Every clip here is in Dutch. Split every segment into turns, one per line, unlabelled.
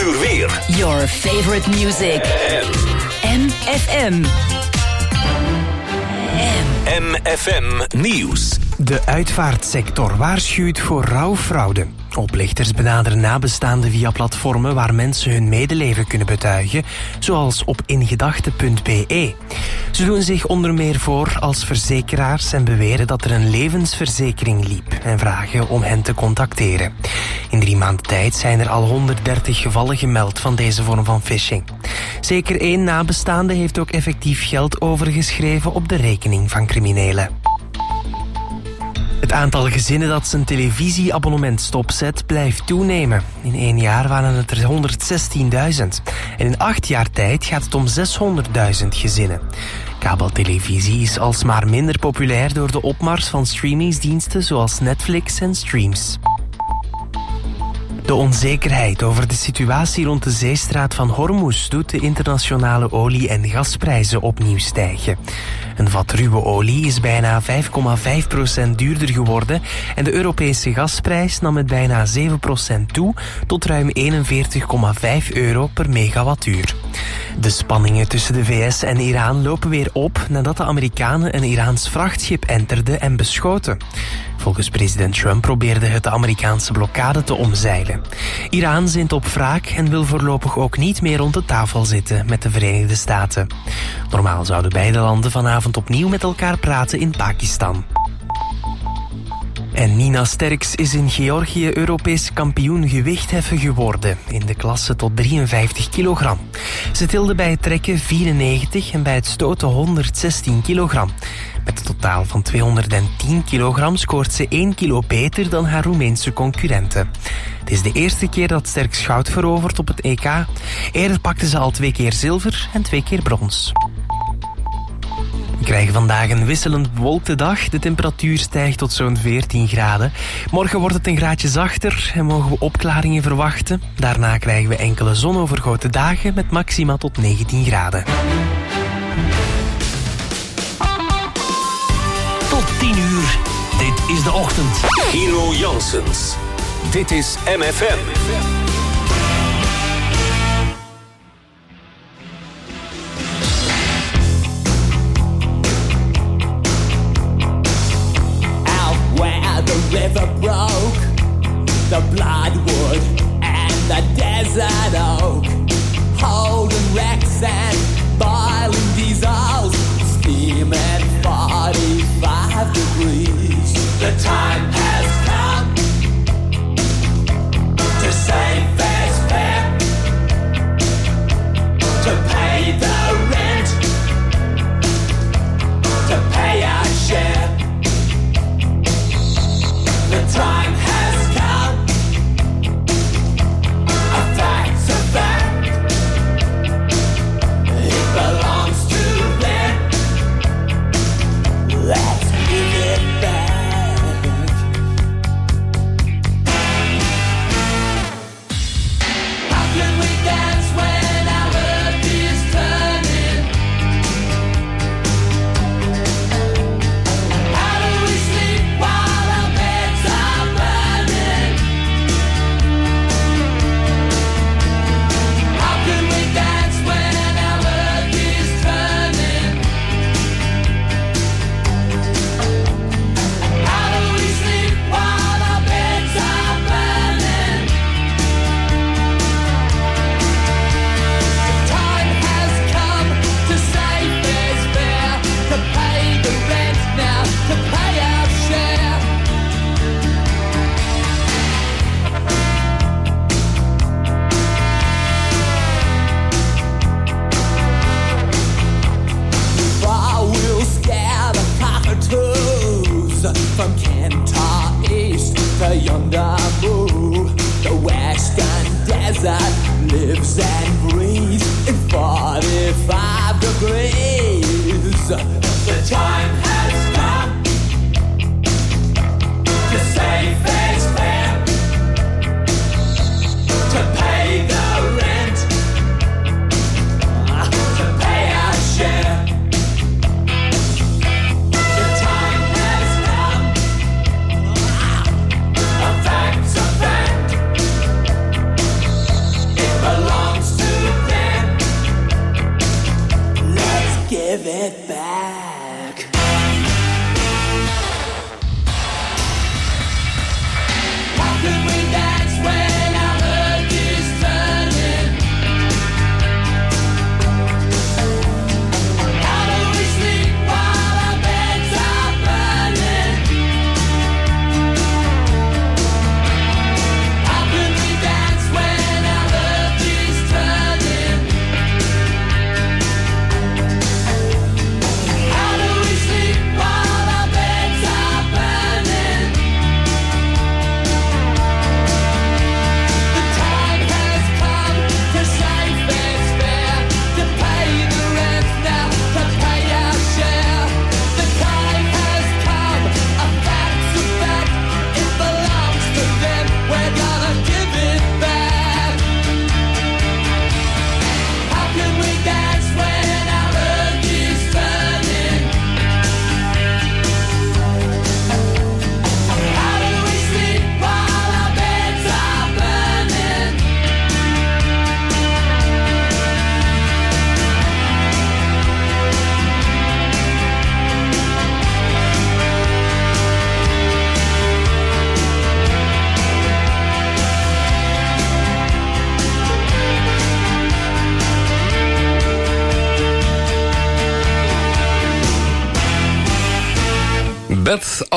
uur weer.
Your favorite music. MFM.
MFM Nieuws.
De uitvaartsector waarschuwt voor rouwfraude. Oplichters benaderen nabestaanden via platformen waar mensen hun medeleven kunnen betuigen, zoals op ingedachte.be. Ze doen zich onder meer voor als verzekeraars en beweren dat er een levensverzekering liep en vragen om hen te contacteren. In 3 maanden tijd zijn er al 130 gevallen gemeld van deze vorm van phishing. Zeker 1 nabestaande heeft ook effectief geld overgeschreven op de rekening van criminelen. Het aantal gezinnen dat zijn televisieabonnement stopzet blijft toenemen. In 1 jaar waren het er 116.000. En in 8 jaar tijd gaat het om 600.000 gezinnen. Kabeltelevisie is alsmaar minder populair door de opmars van streamingsdiensten zoals Netflix en Streams. De onzekerheid over de situatie rond de zeestraat van Hormuz doet de internationale olie- en gasprijzen opnieuw stijgen. Een vat ruwe olie is bijna 5,5% duurder geworden en de Europese gasprijs nam met bijna 7% toe tot ruim €41,5 per megawattuur. De spanningen tussen de VS en Iran lopen weer op nadat de Amerikanen een Iraans vrachtschip enterden en beschoten. Volgens president Trump probeerde het de Amerikaanse blokkade te omzeilen. Iran zint op wraak en wil voorlopig ook niet meer rond de tafel zitten met de Verenigde Staten. Normaal zouden beide landen vanavond opnieuw met elkaar praten in Pakistan. En Nina Sterks is in Georgië Europees kampioen gewichtheffen geworden in de klasse tot 53 kilogram. Ze tilde bij het trekken 94 en bij het stoten 116 kilogram. Met een totaal van 210 kilogram scoort ze 1 kilo beter dan haar Roemeense concurrenten. Het is de eerste keer dat Sterks goud verovert op het EK. Eerder pakte ze al 2 keer zilver en 2 keer brons. We krijgen vandaag een wisselend bewolkte dag. De temperatuur stijgt tot zo'n 14 graden. Morgen wordt het een graadje zachter en mogen we opklaringen verwachten. Daarna krijgen we enkele zonovergoten dagen met maxima tot 19 graden.
Tot 10 uur. Dit is de ochtend. Hero Janssens. Dit is MFM.
The river broke, the bloodwood and the desert oak, holding wrecks and boiling diesels, steaming 45 degrees. The time has come to save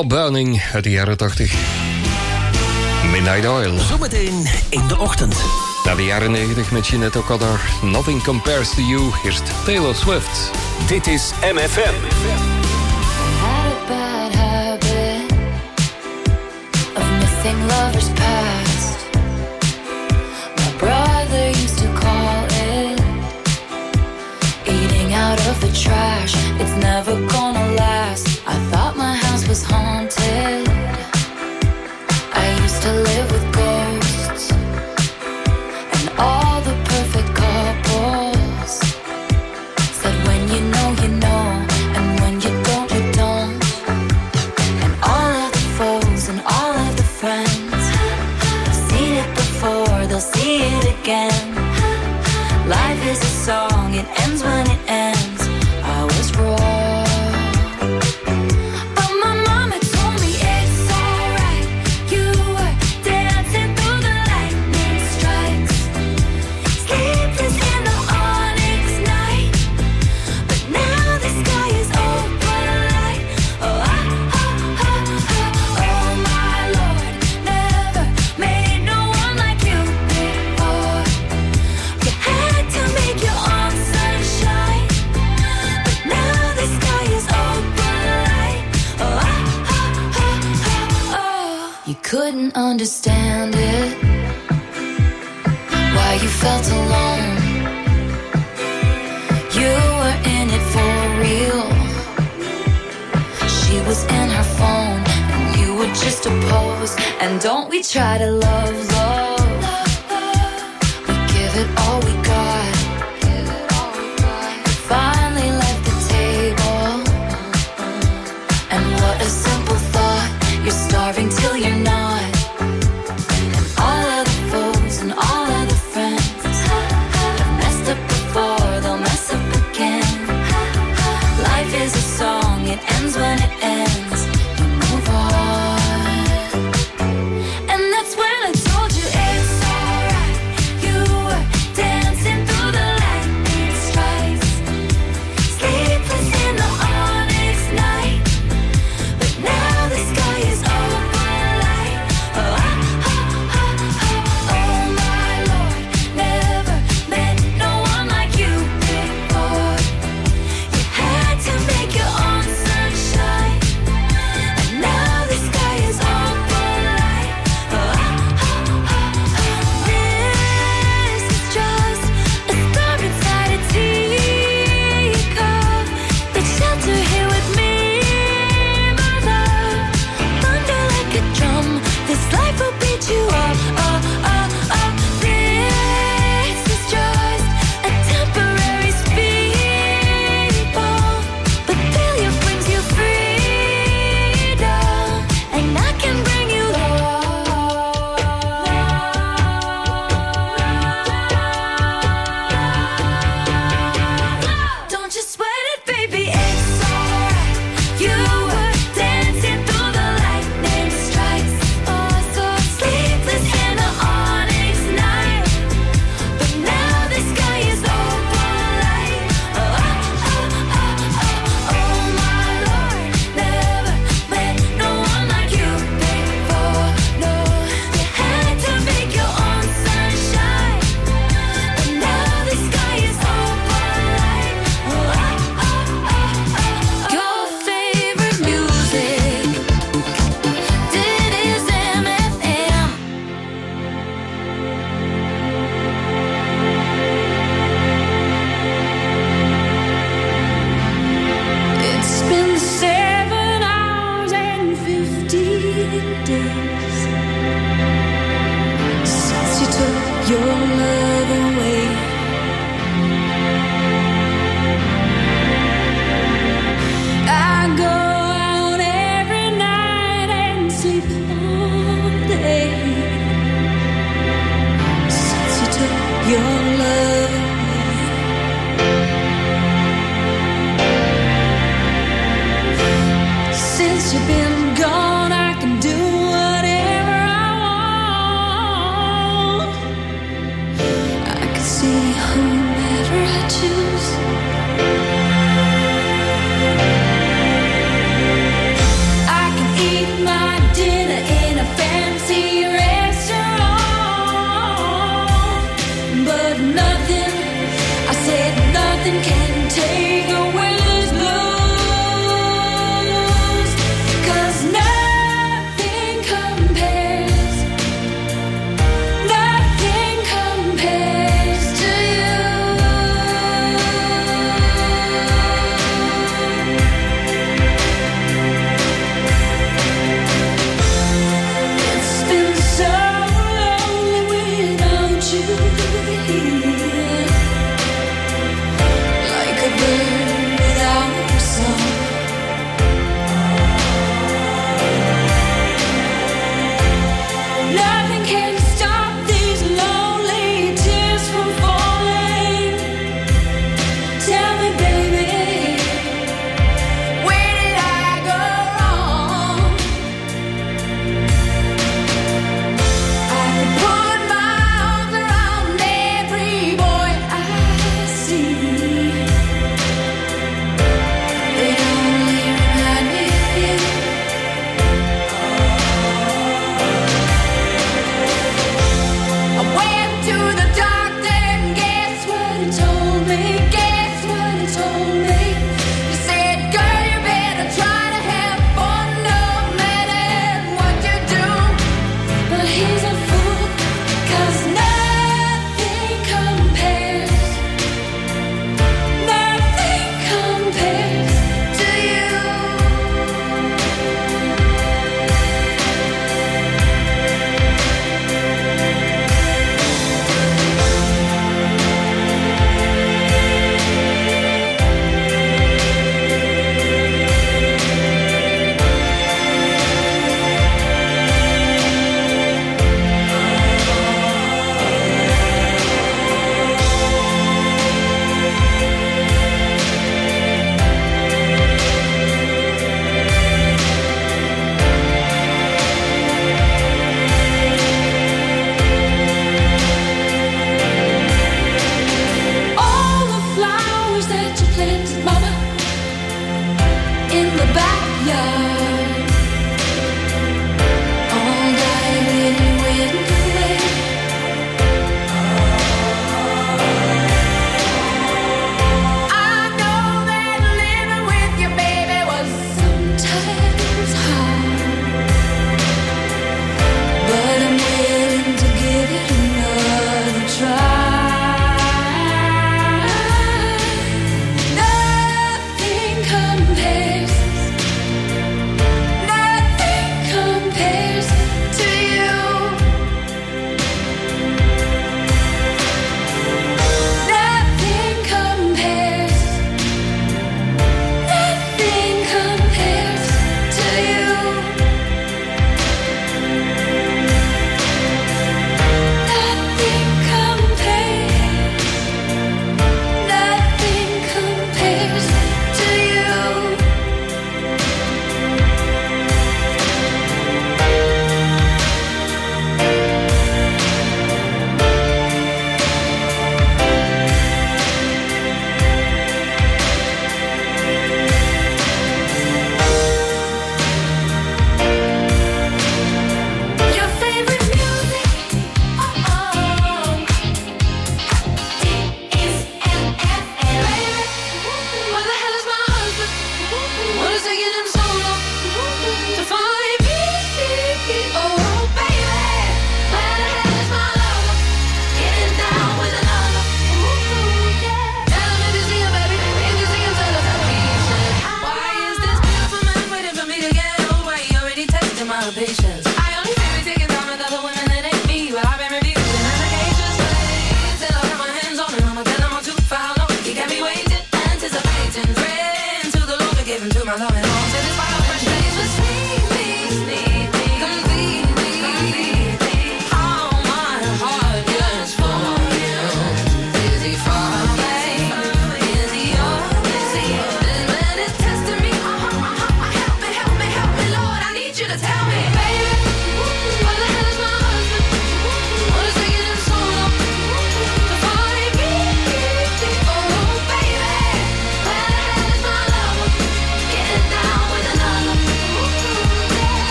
Paul Burning uit de jaren 80. Midnight Oil.
Zometeen in de ochtend.
Na de jaren 90 met Jeanette O'Connor. Nothing Compares to You. Eerst Taylor Swift.
Dit is MFM.
Had a bad habit of missing lovers past. My brother used to call it eating out of the trash. It's never gonna last. I thought my house was haunted. I used to live with ghosts and all the perfect couples said when you know, you know, and when you don't, you don't. And all of the foes and all of the friends have seen it before, they'll see it again. Life is a song, it ends when it ends. I was wrong. Couldn't understand it, why you felt alone. You were in it for real. She was in her phone and you were just a pose. And don't we try to love, we give it all we got. You finally left the table, and what a simple thought. You're starving till you're not. And all of the foes and all of the friends have messed up before, they'll mess up again. Life is a song, it ends when it ends. You move on. And that's when I told you it's alright. You were dancing through the lightning strikes, sleepless in the onyx night. But now the sky is open light. Oh, oh my Lord, never met no one like you before. You had to make your own sunshine, and now the sky is open light. This is just a storm inside a teacup. Take shelter here with me, my love. Thunder like a drum, this life will beat you up. This is just a temporary speed bump, but failure brings you freedom, and I can bring you love. Don't you sweat it, baby, it's alright. You were dancing through the lightning strikes, oh, so sleepless in the onyx night. But now the sky is open light. Oh my Lord, never met no one like you before. No, you had to make your own sunshine, but now the sky is open light. Your favorite music, this is MFM. It's been 7 hours and 15 days since you took your love away. I go out every night and sleep all day since you took your love away. Since you've been gone, I can do whatever I want.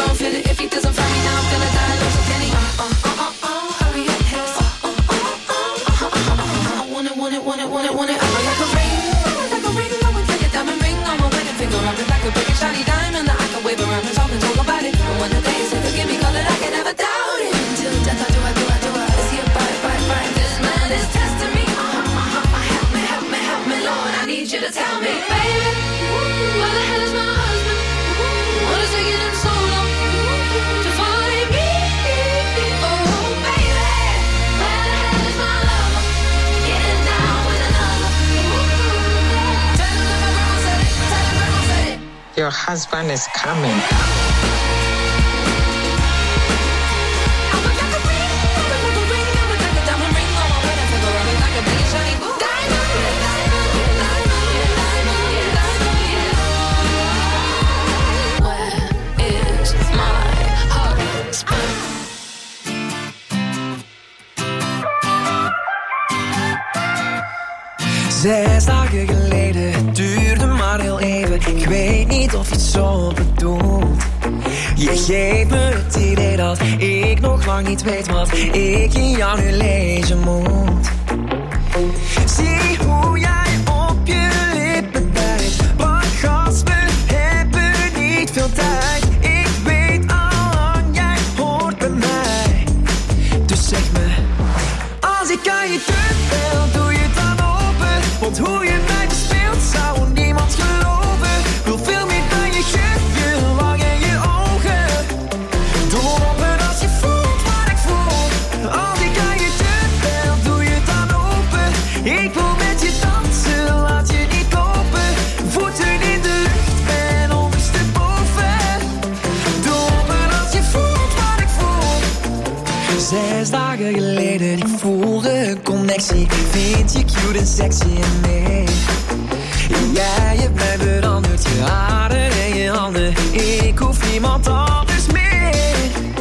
don't feel it. If he doesn't find me now, I'm gonna die alone. So can he? Hurry up, his. I want it. I like a ring. I would take a diamond ring on my wedding finger. I'm like a big shiny diamond that I can wave around and talk about it. And when the day is forgive me, call it, I can never doubt it. Until death, I do. Is he a bite? This man is testing me. Help me, Lord. I need you to tell me, baby, where the hell is my husband? What is taking him so long to find me? Oh, baby, where the hell is my lover? Getting down with another. Tell him that my grandma said it.
Your husband is coming.
Zes dagen geleden, het duurde maar heel even. Ik weet niet of je het zo bedoelt. Je geeft me het idee dat ik nog lang niet weet wat ik in jou nu lezen moet. Zie hoe jij op je lippen bijt. Pak gas, we hebben niet veel tijd. Ik weet al lang, jij hoort bij mij. Dus zeg me, als ik aan je deur bel, doe je het dan open. Want hoe je mij bespeelt zou niemand geloven. Wil veel meer dan je geeft, je wang en je ogen. Doe open als je voelt wat ik voel. Als ik aan je deur bel, doe je het dan open. Ik wil met je dansen, laat je niet lopen. Voeten in de lucht, ben ondersteboven. Doe open als je voelt wat ik voel. 6 dagen geleden, ik voelde een connectie. Vind je cute en sexy en nee. Jij hebt mij veranderd, je haren en je handen. Ik hoef niemand anders meer.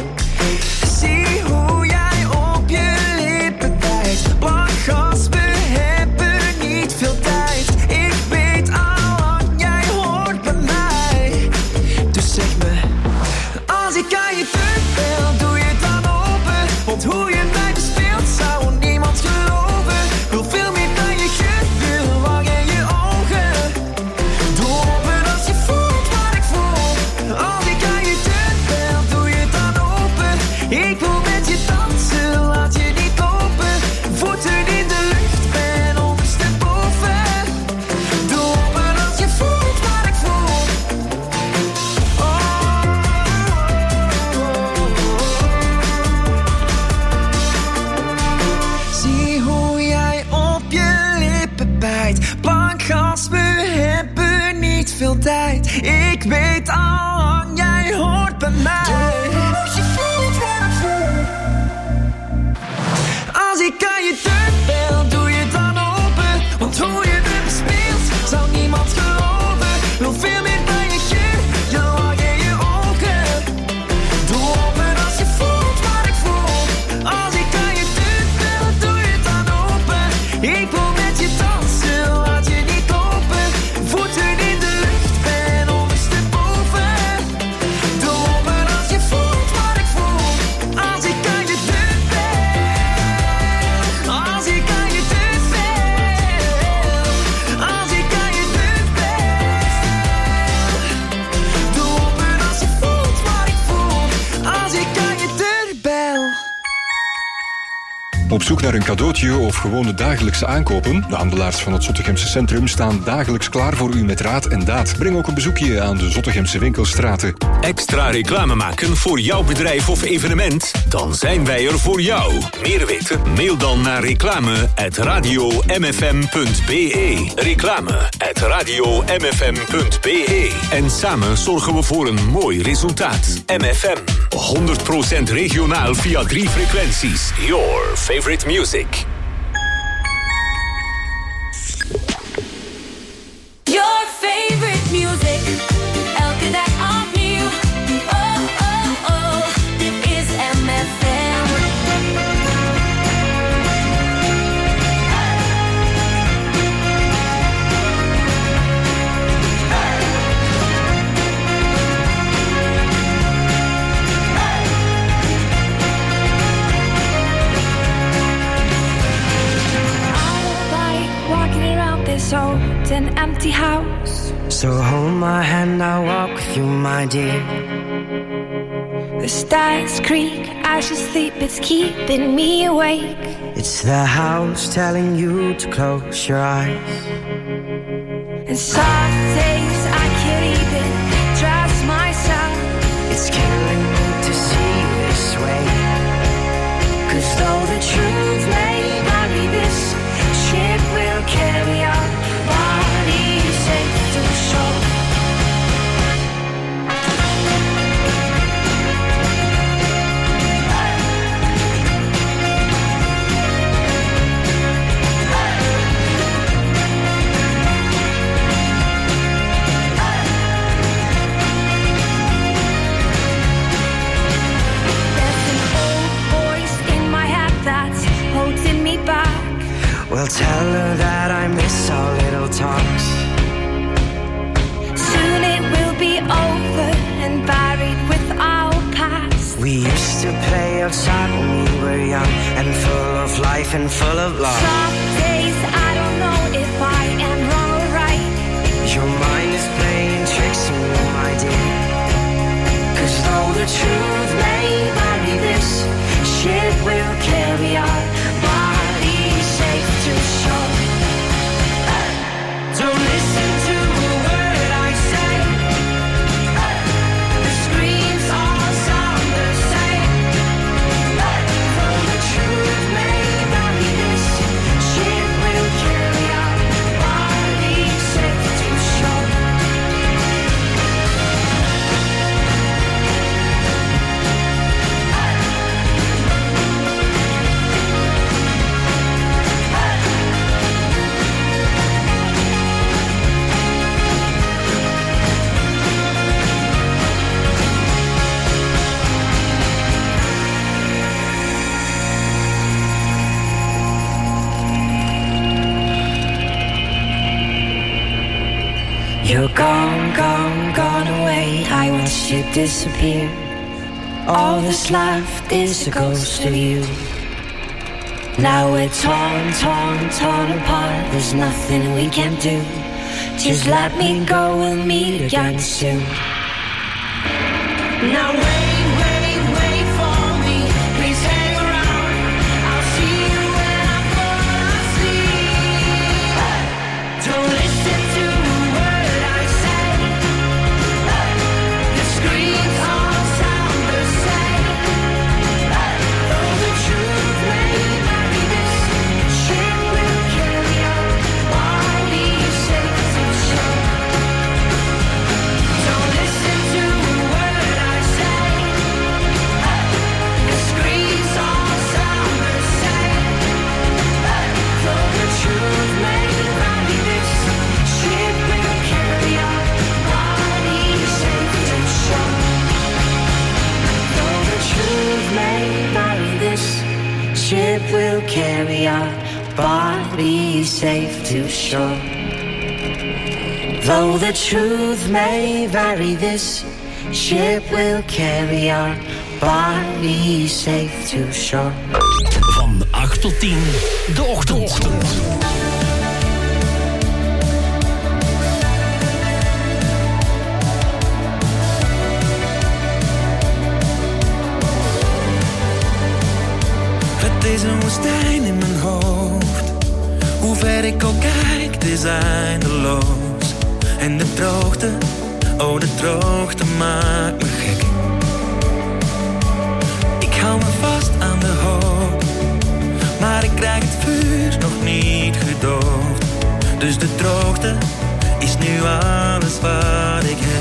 Zie hoe jij op je lippen bijt. Pak gas, we hebben niet veel tijd. Ik weet al lang, jij hoort bij mij. Dus zeg me, als ik aan je deur bel, doe je het dan open. Want hoe je mij bespeelt zou niemand geloven. Wil veel meer dan je geeft, je wang en je ogen. Doe open als je voelt wat ik voel. Als ik aan je deur bel, doe je het dan open. Ik wil met je dansen, laat je niet lopen. Voeten in de lucht, ben ondersteboven. Doe open als je voelt wat ik voel. Zie hoe jij op je lippen bijt. Pak gas, we hebben niet veel tijd. Ik weet al lang, jij hoort bij mij. Als je voelt wat ik voel. Als ik aan je deur bel, doe je het dan open. Want hoe je me bespeelt, zou niemand geloven. Wil veel meer dan je geeft, je wang en je ogen. Doe open als je voelt wat ik voel. Als ik aan je deur bel, doe je het dan open. Ik wil met je dansen, laat je niet lopen. Voeten in de lucht, ben ondersteboven. Doe open als je voelt wat ik voel. Als ik aan je deur bel. Als ik aan je deur bel. Als ik aan je deur bel. Doe open als je voelt wat ik voel. Als ik aan je deur bel.
Op zoek naar een cadeautje of gewone dagelijkse aankopen? De handelaars van het Zottegemse Centrum staan dagelijks klaar voor u met raad en daad. Breng ook een bezoekje aan de Zottegemse winkelstraten.
Extra reclame maken voor jouw bedrijf of evenement? Dan zijn wij er voor jou. Meer weten? Mail dan naar reclame@radiomfm.be. Reclame@radiomfm.be. En samen zorgen we voor een mooi resultaat. MFM. 100% regionaal via 3 frequenties. Your favorite music.
Your favorite music, elke dag opnieuw. Oh, oh, oh, dit is MFM.
empty house.
So hold my hand, I'll walk with you, my dear.
The stars creak as you sleep, it's keeping me awake.
It's the house telling you to close your eyes.
And some days I can't even trust myself.
It's killing me to see you this way. 'Cause though the truth may vary, this ship will carry our bodies safe to shore. Well, tell her that I miss our little talks.
Soon it will be over and buried with our past.
We used to play outside when we were young and full of life and full of love.
Some days I don't know if I am wrong or right.
Your mind is playing tricks on you, my dear. 'Cause though the truth may vary, this ship will carry our bodies safe to shore. Don't listen to a word I say. The screams all sound the same. Though the truth may vary, this ship will carry our bodies safe to shore. You're gone, gone, gone away. I watched you disappear. All that's left is a ghost of you. Now we're torn, torn, torn apart. There's nothing we can do. Just let me go, we'll meet again soon. Now wait, wait, wait for me. Please hang around. I'll see you when I fall asleep. Don't listen to a word I say. The screams all sound the same. Though the truth may vary, this ship will carry our bodies safe to shore. Don't listen to a word I say. The screams all sound the same. Though the truth may vary, this ship will carry our bodies safe to shore. Though the truth may vary, this ship will carry our bodies safe to shore. Though the truth may vary, this ship will carry our bodies safe to shore.
Van 8 tot 10, de ochtend.
Het is een woestijn in mijn hoofd. Hoe ver ik ook kijk, het is eindeloos. En de droogte, oh de droogte maakt me gek. Ik hou me vast aan de hoop, maar ik krijg het vuur nog niet gedoofd. Dus de droogte is nu alles wat ik heb.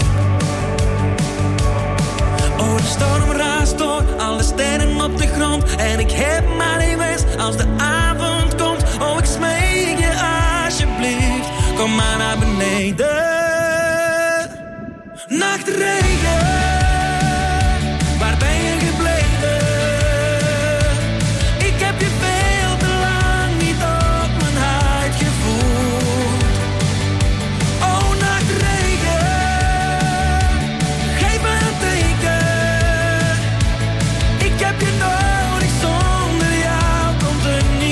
Oh, de storm raast door alle sterren op de grond. En ik heb maar één wens als de avond komt. Oh, ik smeek je alsjeblieft, kom maar naar beneden. Nachtregen, waar ben je gebleven? Ik heb je veel te lang niet op mijn huid gevoeld. Oh, nachtregen, geef me een teken. Ik heb je nodig, zonder jou komt er niet.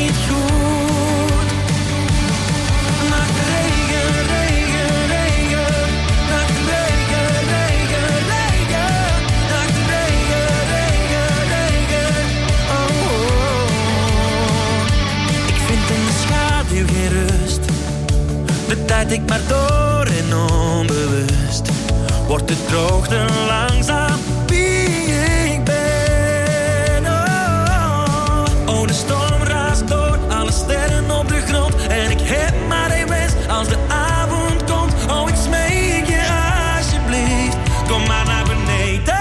ik maar door en onbewust wordt de droogte langzaam wie ik ben. Oh, de storm raast door, alle sterren op de grond. En ik heb maar één wens als de avond komt. Oh, ik smeek je alsjeblieft, kom maar naar beneden.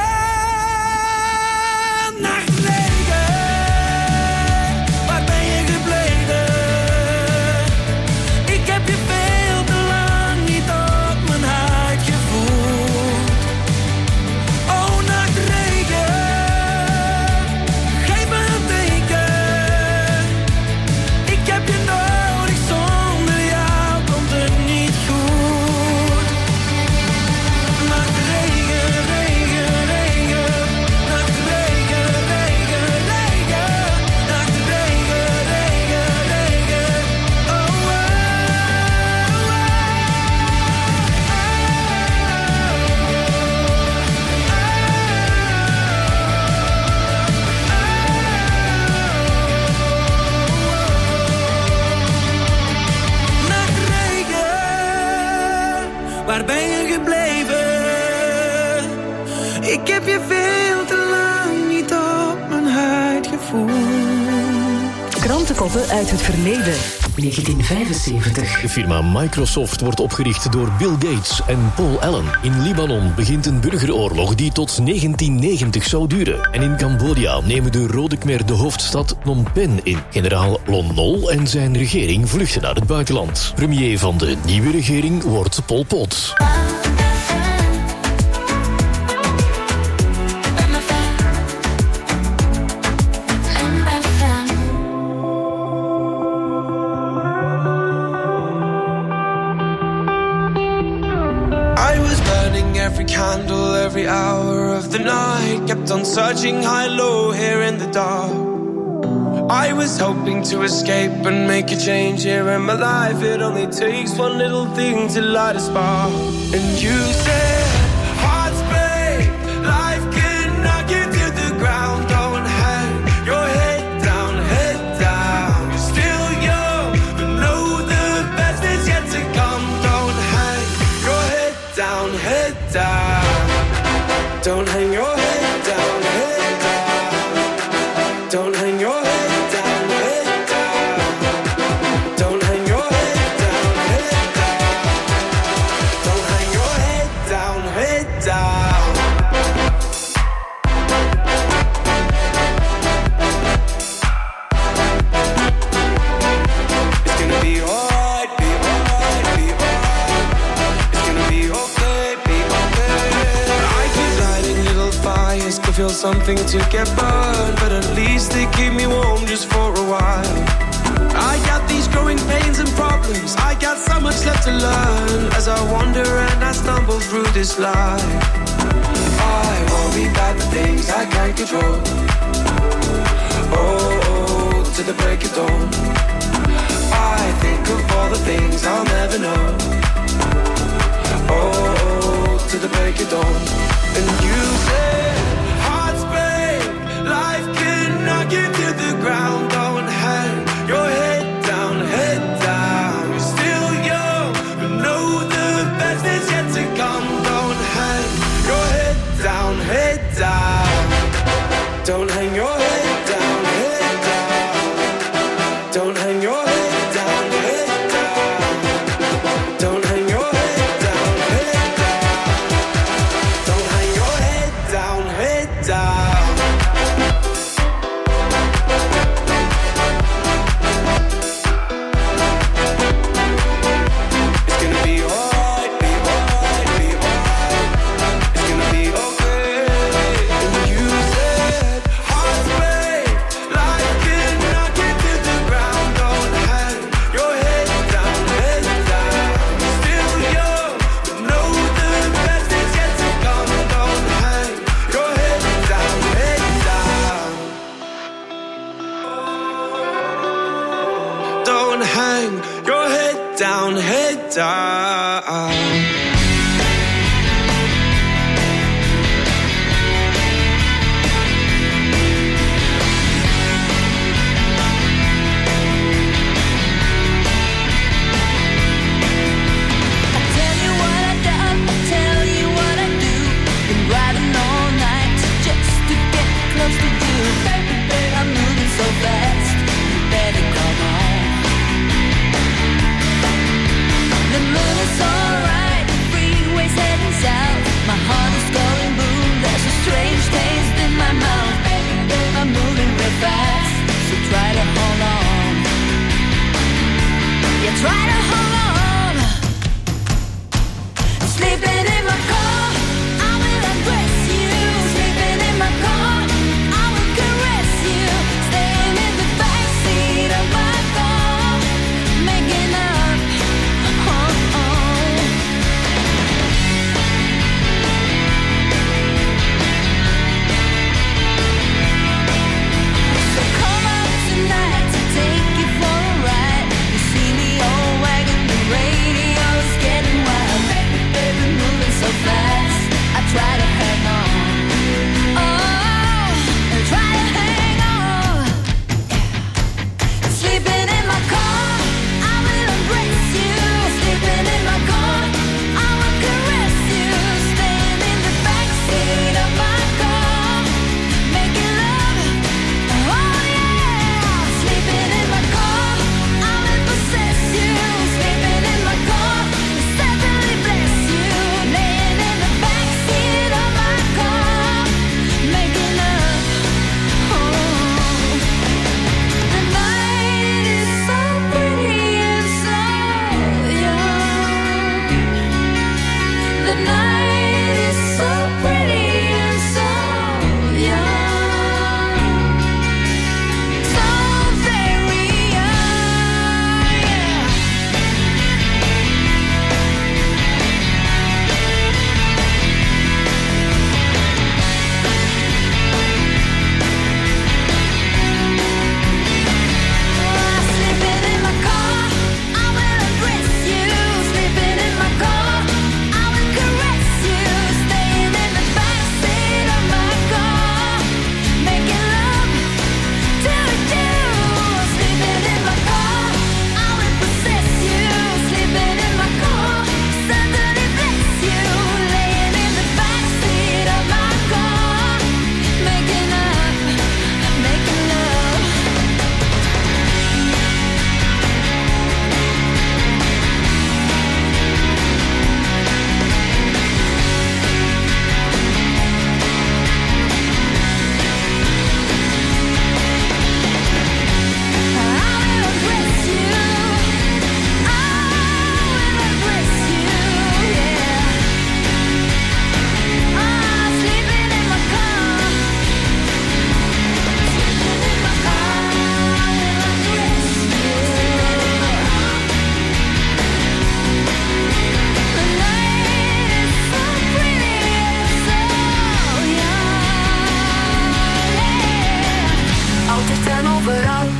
Nachtregen, waar ben je gebleven? Ik heb je veel te lang niet op mijn huid gevoeld. Oh, nachtregen, geef me een teken. Ik heb je nodig, zonder jou komt het niet goed. Nachtregen, regen, regen. Nachtregen, regen, regen. Nachtregen, regen, regen. Oh, oh, oh. Nachtregen, waar ben je gebleven? Ik heb je veel te lang niet op mijn huid gevoeld.
Krantenkoppen uit het verleden. 1975.
De firma Microsoft wordt opgericht door Bill Gates en Paul Allen. In Libanon begint een burgeroorlog die tot 1990 zou duren. En in Cambodja nemen de Rode Khmer de hoofdstad Phnom Penh in. Generaal Lon Nol en zijn regering vluchten naar het buitenland. Premier van de nieuwe regering wordt Pol Pot.
I was burning every candle, every hour of the night. Kept on searching high, low, here in the dark. I was hoping to escape and make a change here in my life. It only takes one little thing to light a spark. And you said, hearts break, life can knock you to the ground. Don't hang your head down, head down. You're still young, but know the best is yet to come. Don't hang your head down, head down. Don't hang your head down, head down. Don't hang your head down, head down. Don't hang your head down, head down. Don't hang your head down, head down. It's gonna be alright, be alright, be alright. It's gonna be okay, be okay. I keep lighting little fires to feel something to get burned, but at least they keep me warm just for a while. I got these growing pains and problems. I got so much left to learn as I wander and I stumble through this life. I worry about the things I can't control. Oh, to the break of dawn. I think of all the things I'll never know. Oh, to the break of dawn. And you said, hearts break, life can knock you to the ground. Don't hang your head down, head down. You're still young, but know the best is yet to come. Don't hang your head down, head down. Don't hang your head down, head down. Don't hang your head down, head down. Don't hang your head down, head down. Don't hang your head down, head down. It's gonna be alright, be alright, be alright. It's gonna be okay. And you said, hearts break, life can knock you to the ground. Don't hang your head down, head down. Still young, but know the best is yet to come. Don't hang your head down, head down. Don't hang your head down, head down.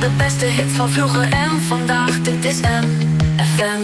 de beste hits van vroeger en vandaag. Dit is MFM.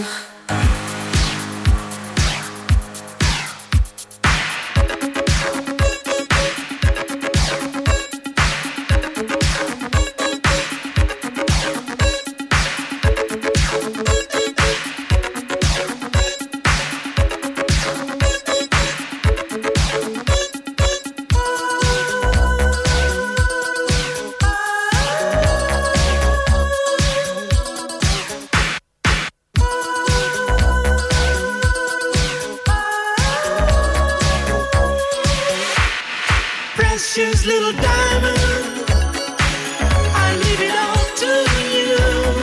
Precious little diamond, I leave it all to you.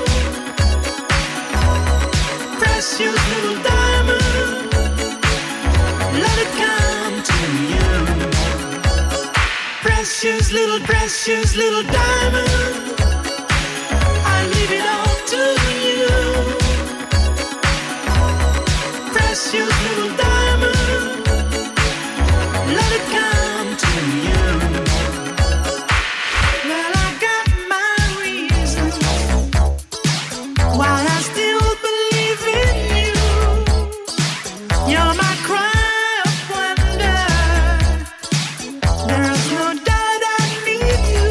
Precious little diamond, let it come to you. Precious little diamond, I leave it all to you. Precious little diamond, let it come to you. Well, I got my reasons why I still believe in you. You're my cry of wonder. There's no doubt I need you.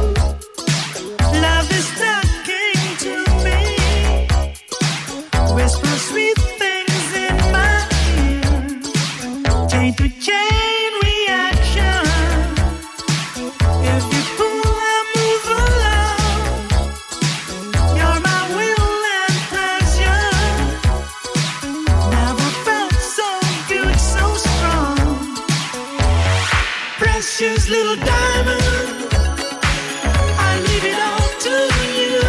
Love is talking to me. Whisper sweet things in my ear. Chain to chain reaction. If you pull, I move along. You're my will and pleasure. Never felt so good, so strong. Precious little diamond, I leave it all to you.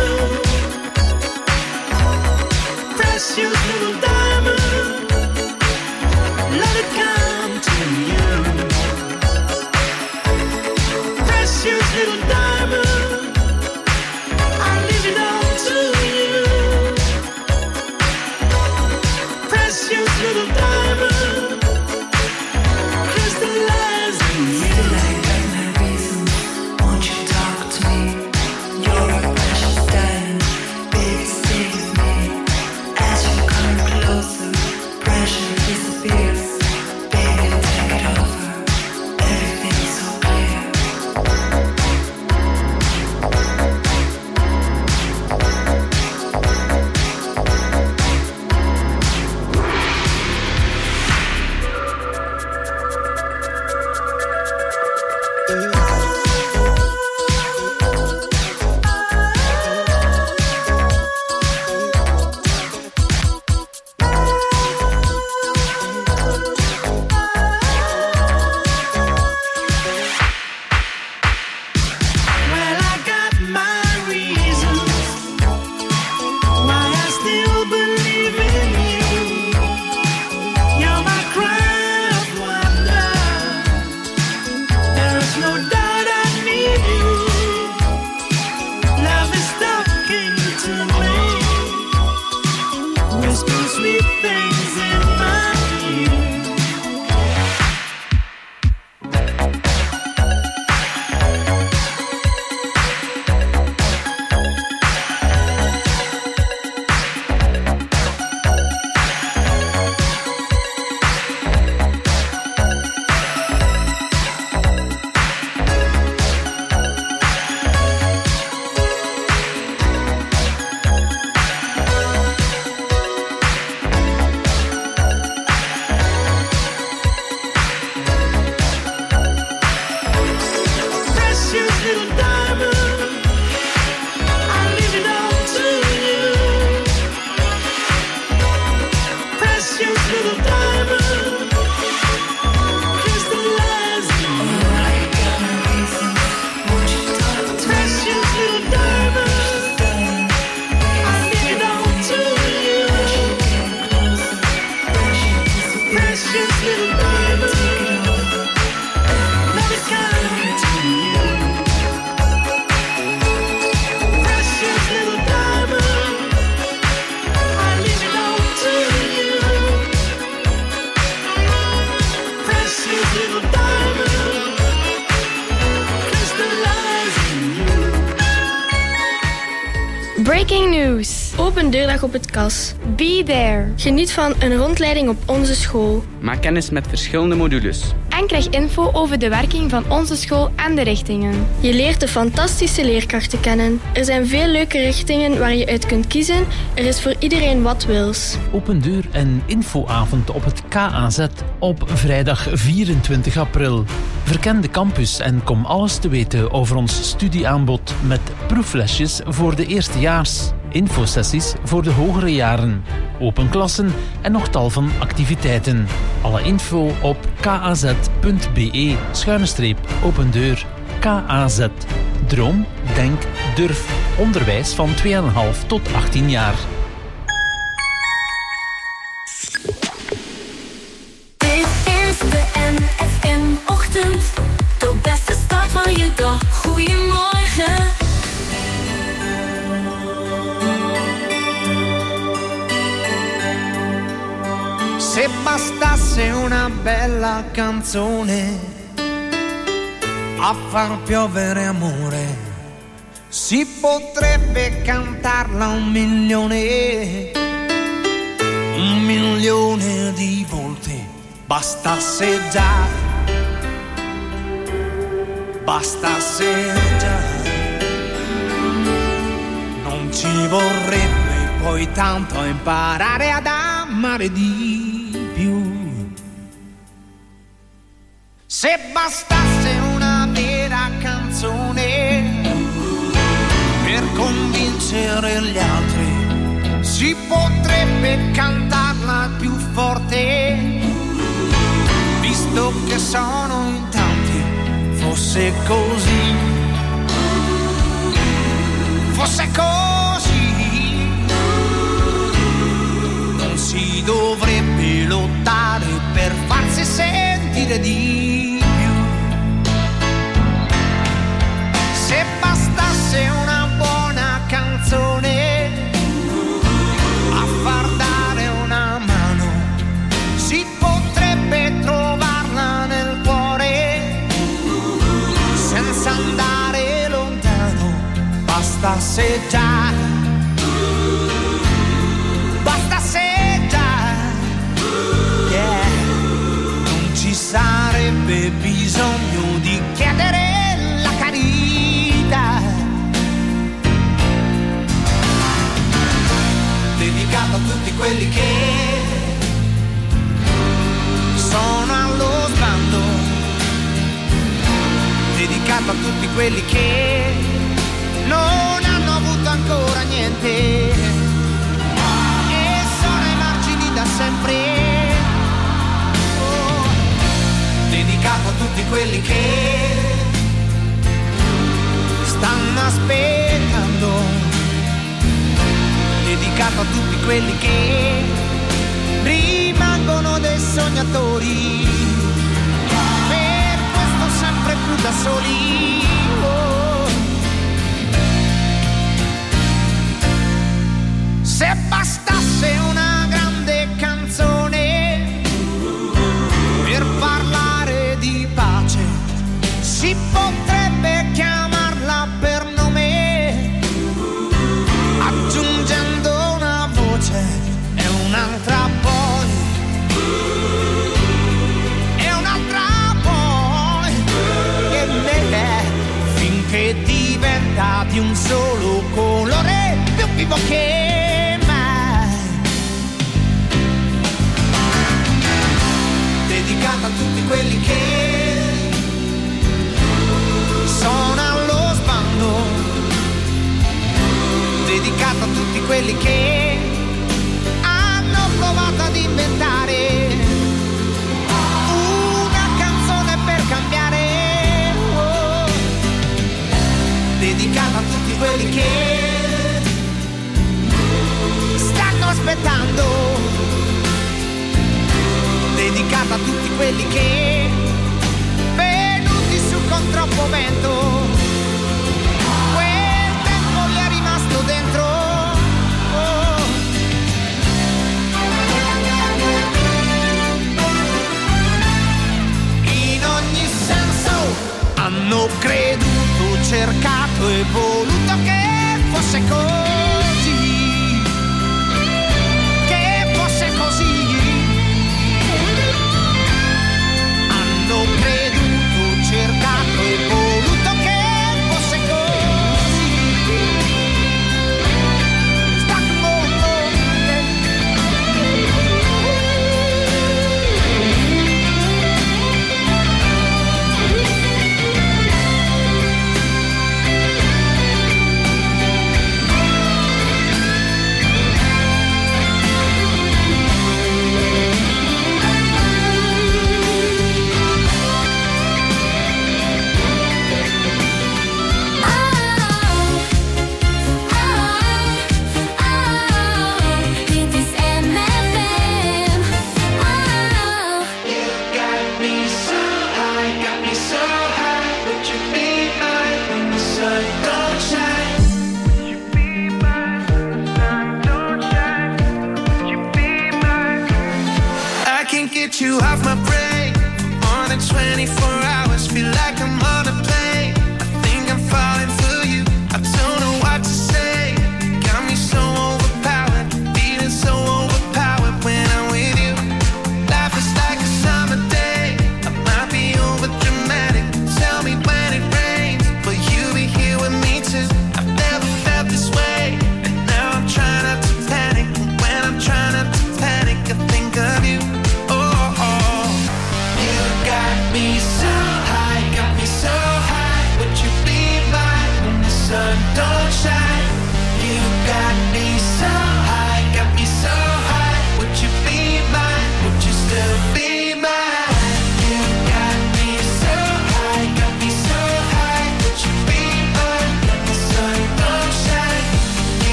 Precious little diamond, let it come to you. Precious little diamond, I leave it all to you. Precious little diamond, crystallize in you.
Won't you talk to me? You're a precious diamond, baby, stay with me. As you come closer, pressure disappears. Baby, take it over, everything's so clear.
Breaking news. Open deurdag op het KAS. Be there. Geniet van een rondleiding op onze school.
Maak kennis met verschillende modules.
En krijg info over de werking van onze school en de richtingen. Je leert de fantastische leerkrachten kennen. Er zijn veel leuke richtingen waar je uit kunt kiezen. Er is voor iedereen wat wils.
Open deur en infoavond op het KAZ op vrijdag 24 april. Verken de campus en kom alles te weten over ons studieaanbod met proeflesjes voor de eerstejaars, infosessies voor de hogere jaren, open klassen en nog tal van activiteiten. Alle info op kaz.be/opendeur. KAZ. Droom, denk, durf. Onderwijs van 2,5 tot 18 jaar.
Dit is de NFM-ochtend. De beste start van je dag. Goedemorgen.
Se bastasse una bella canzone a far piovere amore, si potrebbe cantarla 1.000.000 di volte. Bastasse già non ci vorrebbe poi tanto imparare ad amare di più. Se bastasse una vera canzone per convincere gli altri, si potrebbe cantarla più forte, visto che sono in tanti. Fosse così, non si dovrebbe lottare per farsi sentire di più. Se bastasse una buona canzone a far dare una mano, si potrebbe trovarla nel cuore senza andare lontano. Bastasse già, yeah. Non ci sarebbe bisogno di chiedere la carità. Dedicato a tutti quelli che sono allo sbando, dedicato a tutti quelli che non hanno avuto ancora niente e sono ai margini da sempre. Oh, dedicato a tutti quelli che stanno aspettando, dedicato a tutti quelli che rimangono dei sognatori, per questo sempre più da soli. Se bastasse una grande canzone per parlare di pace, si potrebbe chiamarla per nome, aggiungendo una voce e un'altra poi, e un'altra poi, e finché diventa di un solo colore, più vivo che dedicato a tutti quelli che sono allo sbando, dedicato a tutti quelli che hanno provato ad inventare una canzone per cambiare, oh. Dedicato a tutti quelli che stanno aspettando, dedicato a tutti quelli che venuti su con troppo vento, quel tempo gli è rimasto dentro, oh. In ogni senso hanno creduto, cercato e voluto che fosse così.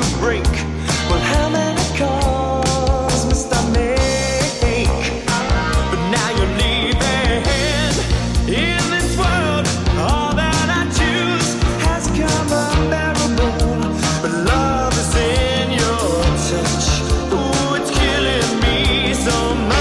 break? Well, how many calls must I make? But now you're leaving. In this world, all that I choose has come unbearable. But love is in your touch. Ooh, it's killing me so much.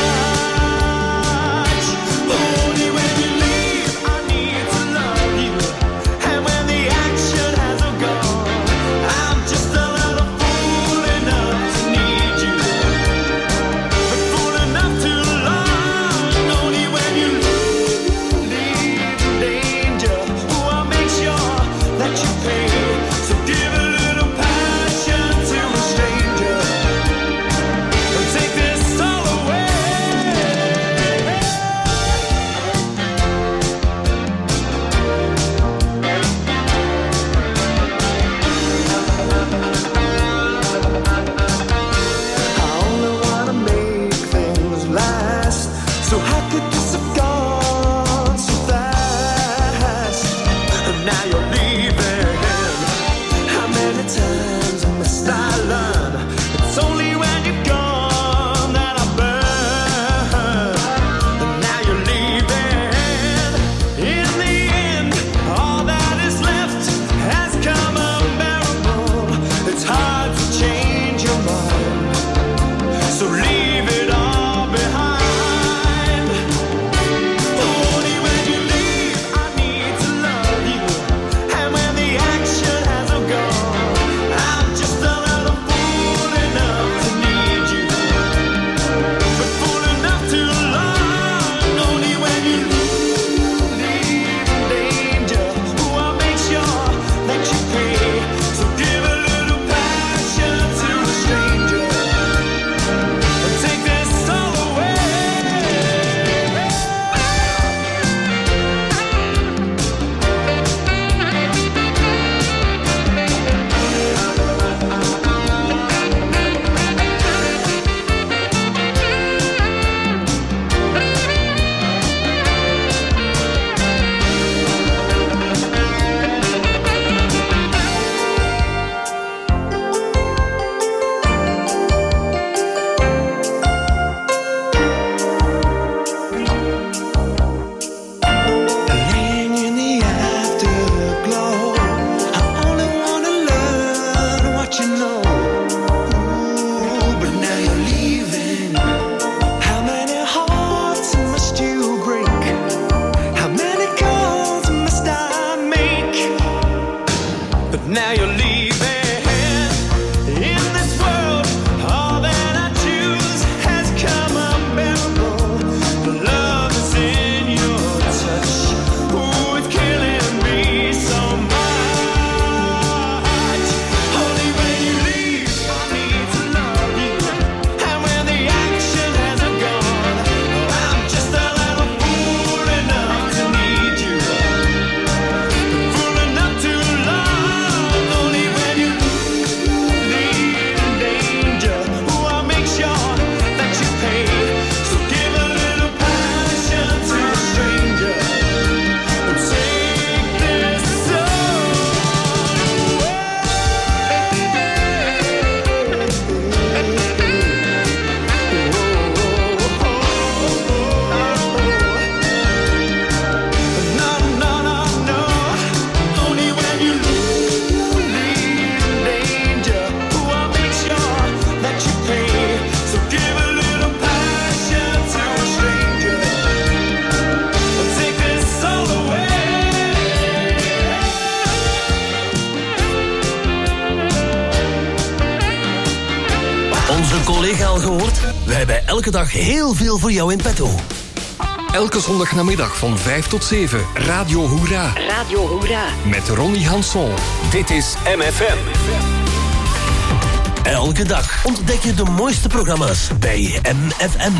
Only when you leave, I need to love you. And when the action has all gone, I'm just a little fool enough to need you. But fool enough to love. Only when you leave in danger. Ooh, I'll make sure that you pay. So give a little passion to a stranger. And take this all away. I only wanna make things last. So how could this have gone so fast? And now you're leaving. How many times must I learn? It's only when you're gone that I burn. And now you're leaving. In the end, all that is left has come unbearable. It's hard to change your mind, so leave it all behind. Only when you leave, I need to love you. And when the action has all gone, I'm just a little fool enough to need you. But fool enough to love. Only when you leave in danger. Ooh, I'll make sure that you pay. So give a little passion to a stranger. And take this all away. Laying in the afterglow, I only wanna learn what you know. Ooh, but now you're leaving. How many hearts must you break? How many calls must I make? But now you're leaving. In this world, all that I choose has come unbearable. But love is in your touch. Ooh, it's killing me so much. Only when you leave, I need to love you. And when the action has all gone, I'm just a little fool enough to need you. But fool enough to love. Only when you leave in danger. Ooh, I'll make sure that you pay. So give a little passion to a stranger. And take this No, no, no, no. Only when you leave in danger. Ooh, I'll make sure that you pay. So give a little passion to a stranger. And take this all away.
Onze collega al gehoord? Wij hebben elke dag heel veel voor jou in petto.
Elke zondagnamiddag van 5 tot 7. Radio Hoera.
Radio Hoera.
Met Ronnie Hanson.
Dit is MFM.
Elke dag ontdek je de mooiste programma's bij MFM.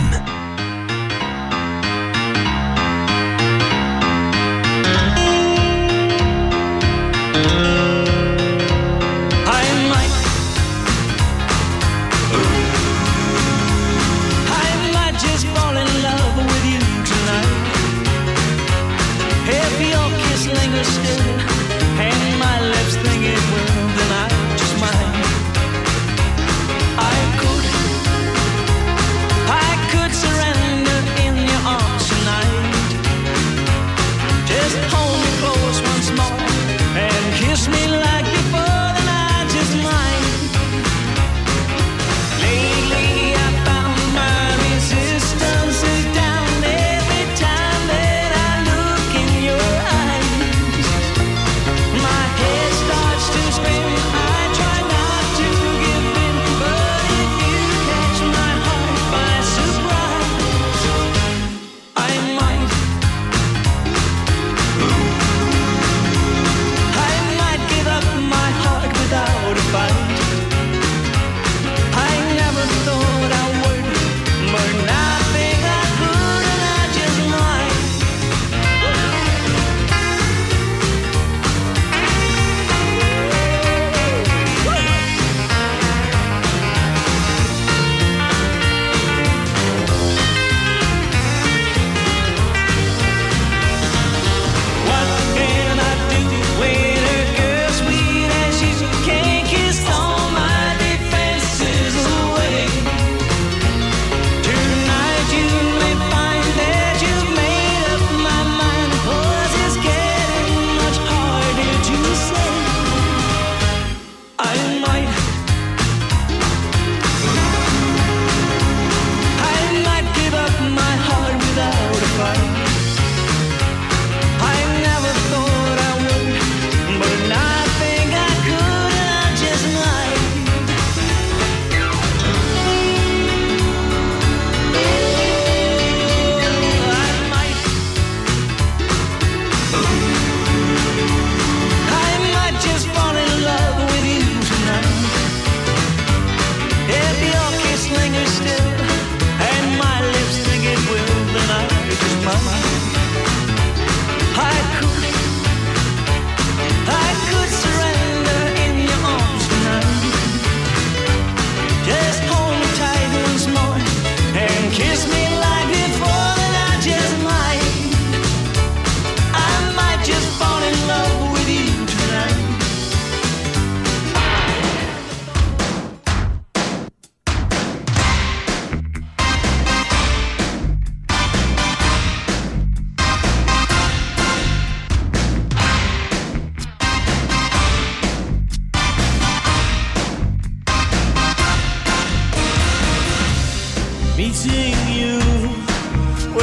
still, and my lips think it will, then I just might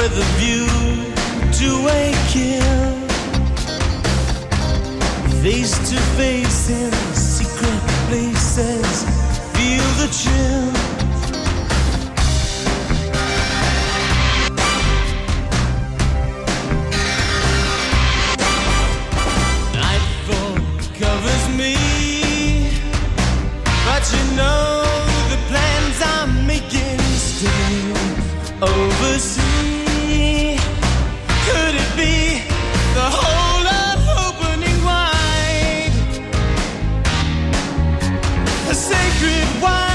with a view to a kill. Face to face in secret places, feel the chill. Nightfall covers me, but you know the plans I'm making still oversee. Could it be the whole of opening wide? A sacred wide.